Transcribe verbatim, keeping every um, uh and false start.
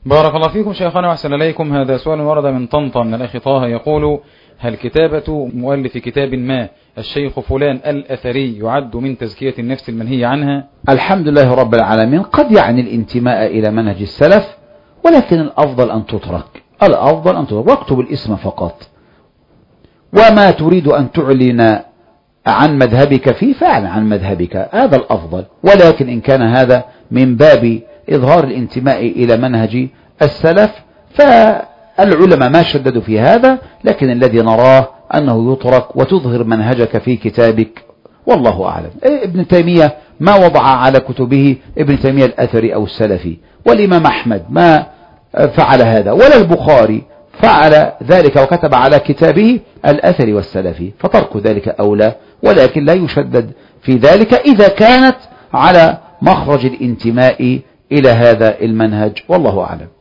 بارك الله فيكم شيخنا وأحسن إليكم. هذا سؤال ورد من طنطا من الأخ طه يقول: هل كتابة مؤلف كتاب ما الشيخ فلان الأثري يعد من تزكية النفس المنهي عنها؟ الحمد لله رب العالمين. قد يعني الانتماء إلى منهج السلف، ولكن الأفضل أن تترك، الأفضل أن تترك واكتب الاسم فقط، وما تريد أن تعلن عن مذهبك فيه فعلا عن مذهبك، هذا الأفضل. ولكن إن كان هذا من باب إظهار الانتماء إلى منهج السلف فالعلماء ما شددوا في هذا، لكن الذي نراه أنه يترك وتظهر منهجك في كتابك، والله أعلم. ابن تيمية ما وضع على كتبه ابن تيمية الأثري أو السلفي، والإمام أحمد ما فعل هذا، ولا البخاري فعل ذلك وكتب على كتابه الأثري والسلفي، فترك ذلك أولى، ولكن لا يشدد في ذلك إذا كانت على مخرج الانتماء إلى هذا المنهج، والله أعلم.